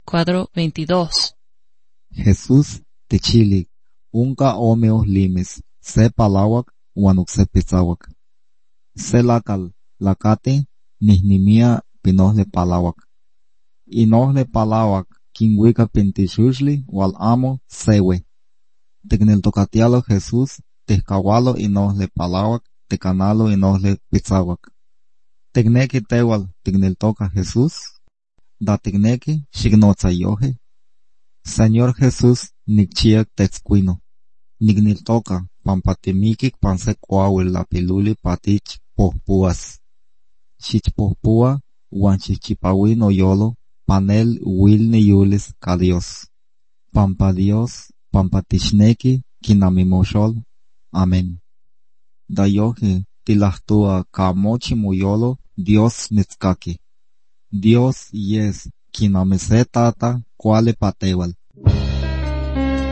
cuadro 22. Jesús techilik, unka omeos limes, se palawak, wanuk se pitzawak. Se lakal, lakate, nihnimia pinohle palawak. Inohle palawak, kinwika pintishushli, wal amo, sewe. Tecneltocatialo Jesús, tehkawalo inohle palawak, tecanalo inohle pitzawak. Tecnequi tewal, tecneltoca Jesús, da tecnequi, xignozayoje. Señor Jesús, nikchiak tetzcuino. Nigniltoca, pampatimikik pansecuauil la piluli patich pohpuas. Chichpohpua, wan chichipawino yolo, panel wilni yulis ka Dios. Pampa Dios, pampatichneki, kinamimoshol. Amén. Dayoje, tilahtua ka mochi muyolo, Dios mitzkaki. Dios yes, kinamese tata, cuale patewal.